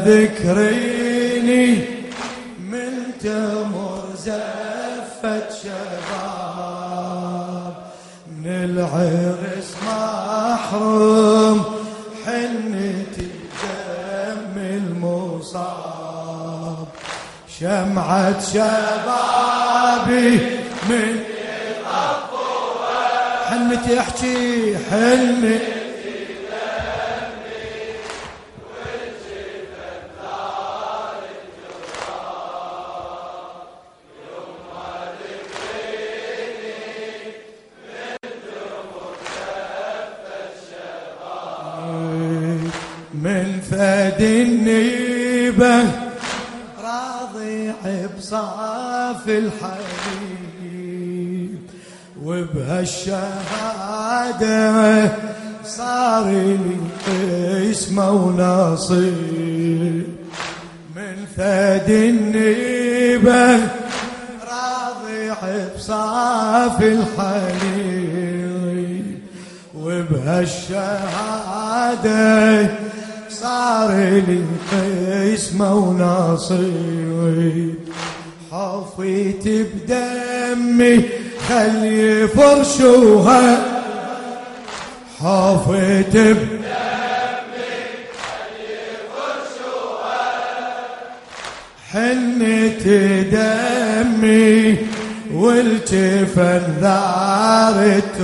ذكريني من تمر زفت شباب، من العرس محروم حنتي دم المصاب، شمعة شبابي من حنتي احكي حنتي من فد النيبة راضي بصاف الحبيب، وبهالشهادة صار لي قسمة ونصيب. من فد النيبة راضي بصاف الحبيب، وبهالشهادة صار لي قسمة ونصيب. حفيت بدمي خلي فرشوها، حفيت بدمي خلي فرشوها، حنت دمي والجفن ذار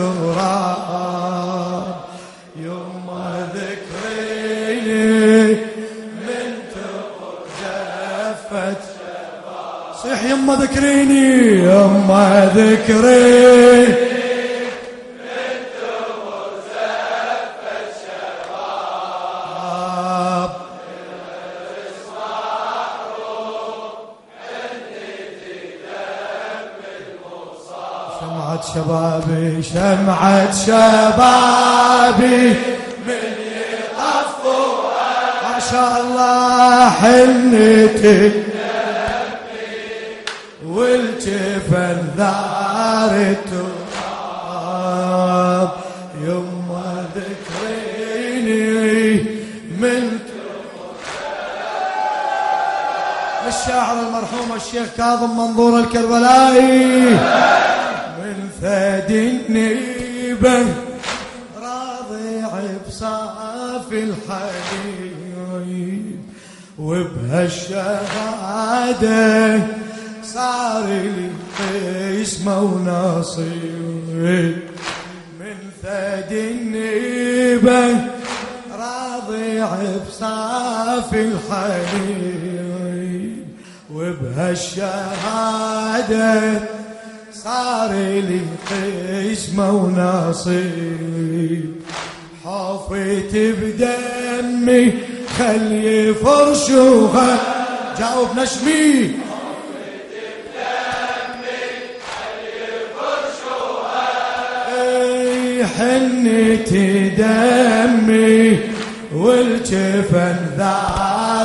التراب. يما ذكريني من تمر زفت شباب، صيح يما ذكريني يما ذكريني من تمر زفت شباب، العرس محروم حنتي دم المصاب، شمعة شبابي شمعة شبابي من يطفوها، ما شاء الله حنتي والجفن ذار التراب. يما ذكريني من الشاعر المرحوم الشيخ كاظم منظور الكربلائي. من فد النيبة راضي بصاف الحبيب، وبهالشهادة صار لي قسمة ونصيب. من فد النيبة راضي بصاف الحبيب، وبهالشهادة صار لي قسمة ونصيب. حفيت بدمي خلي فرشوها، جاوب نشمي حفيت بدمي خلي فرشوها، حنتي دمي والجفن ذار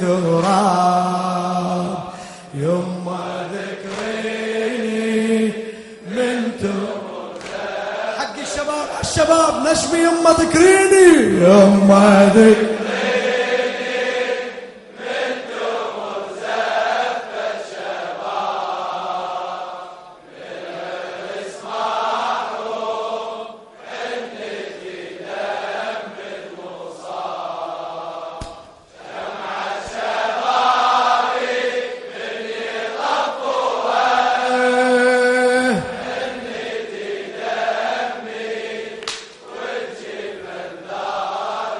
التراب. يما ذكريني من تمر حق الشباب الشباب نشمي يما ذكريني يما ذكريني من تمر زفت شباب، العرس محروم حنتي دم المصاب، شمعة شبابي من يطفوها، حنتي دمي والجفن ذار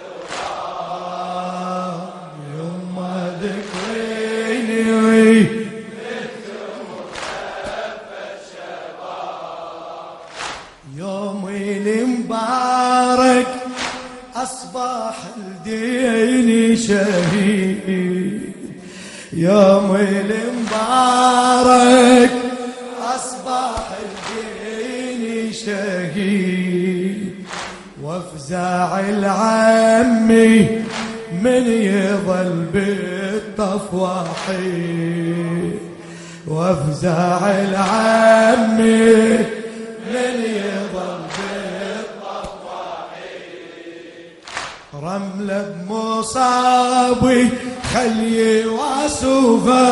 التراب. يما ذكريني من تمر زفت شباب، يومي المبارك أصبح لديني شهيد، يومي المبارك أصبح لديني شهيد، وافزع العمي من يظل بالطف وحيد، وافزع العمي من يظل بالطف وحيد. رملة بمصابي خلي واسوفا،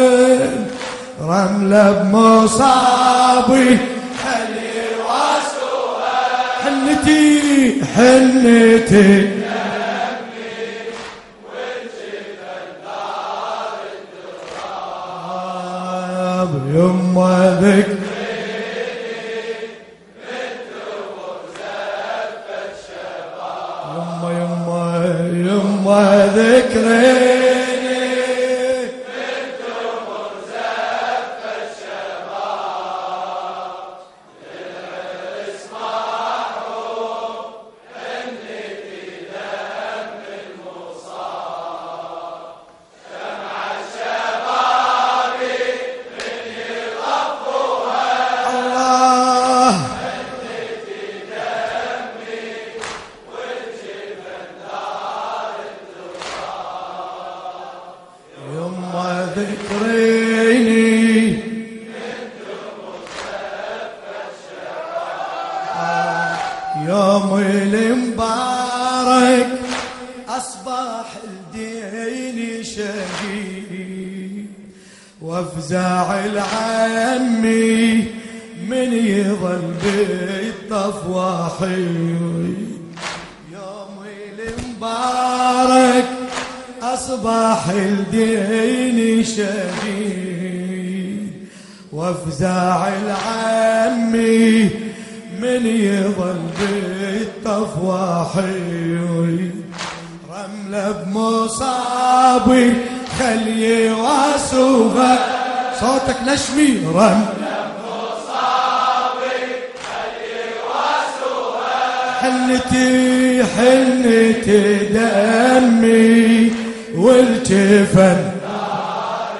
رملة بمصابي خلي واسوفا، حنتي حنتي يما ذكريني بنت مزفة شباب، يما ذكريني بنت مزفة شباب، للعرس محروم حنتي دم المصاب، شمع الشباب ذكريني يوم المبارك أصبح الدين شهيد، وافزع العمي من يظل بالطف وحيد، يوم المبارك أصبح الدين شهيد، وافزع العمي من يظل بالطف وحيد، رملة بمصابي خلي واسوفا، صوتك نشمي، رملة بمصابي خلي واسوفا، حنتي حنتي دمي والجفن نار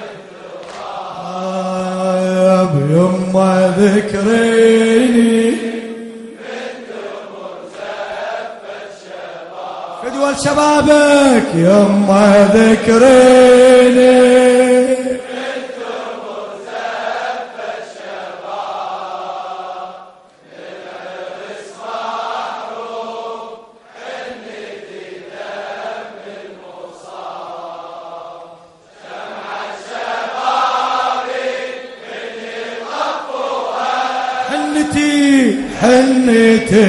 التراب، يما ذكريني بنت مزفة شباب، فدوى شبابك يما ذكريني بنت مزفة شباب، للعرس محروم حنتي دم المصاب، شمع الشباب من يطفوها، حنتي حنتي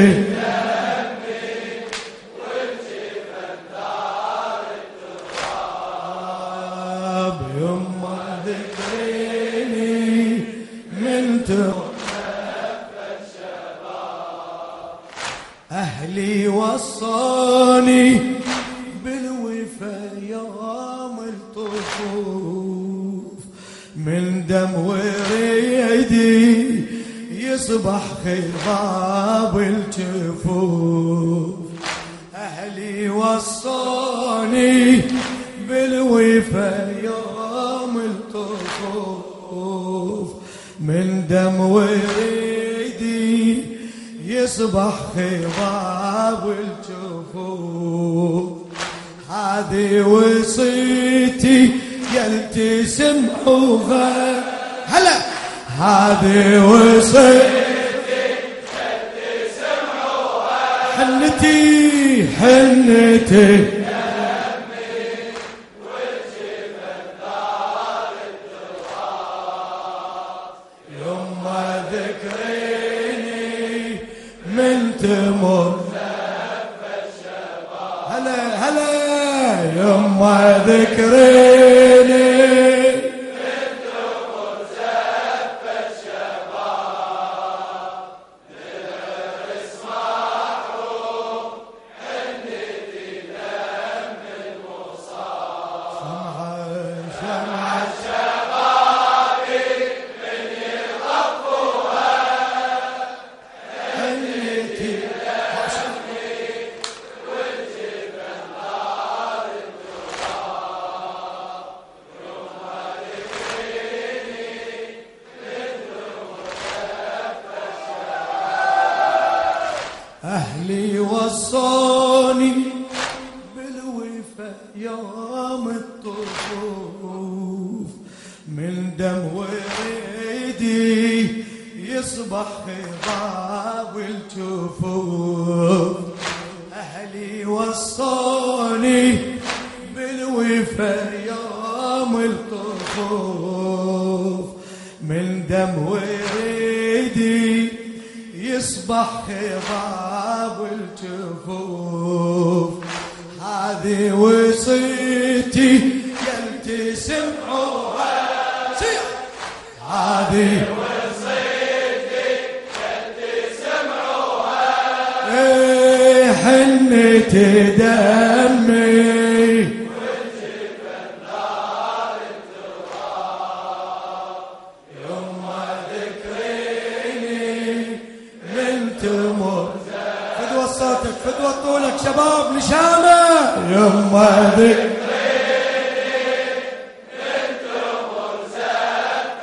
يما ذكريني من تغفى الشباب، أهلي وصوني بالوفا يوم الطفوف، من دم وريدي يصبح خضاب الجفوف، أهلي وصوني بالوفا يوم الطفوف، من دم وريدي يصبح خضاب الجفوف، هذه وصيتي يلتسمعوها، هلا هذه وصيتي يلتسمعوها، حنتي حنتي ذكريني من تمر هلا هلا يما ذكريني من تمر زفة الشباب، للعرس محروم حنتي دم المصاب، شمع الشباب من يطفوها، حنتي والجبن نار التراب، يوم ذكريني مثل مزفة الشباب، أهلي وصوني بالوفا يوم الطفوف، من دم وريدي يصبح خضاب الجفوف، أهلي وصوني بالوفا يوم الطفوف، من دم وريدي يصبح خضاب الجفوف، هذه وصيتي يلتزم عوها، هذه وصيتي يلتزم عوها، حنة دمي فدوة طولك شباب لشامة يما ذكريني من تمر زف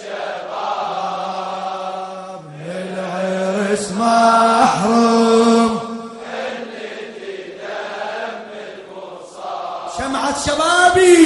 الشباب، من العرس محروم خلتي دم المصاب، شمعة شبابي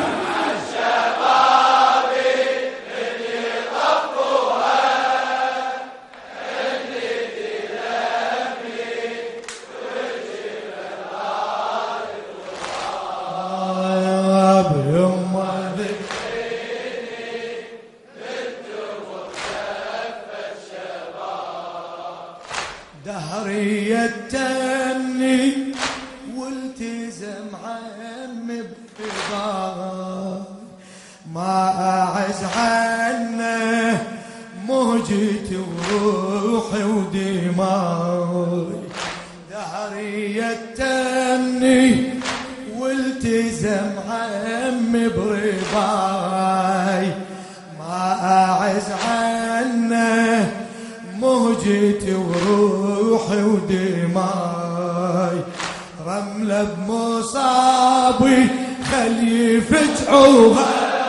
دهري التني والتزم عمي بفضاء، ما أعز عنه مهجتي وروحي ودماغي، دهري التني والتزم عمي برضاي، ما أعز عنه مهجتي وروحي ودماي، رملة بمصابي خلي يفجعوها،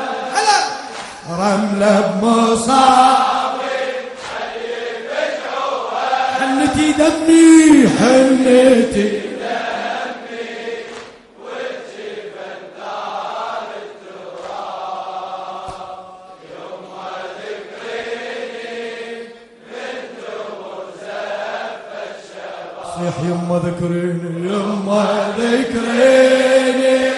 رملة بمصابي خلي يفجعوها، حنتي دمي حنتي دمي والجبل دار التراب، يوم ذكريني صيح يما ذكريني يما ذكريني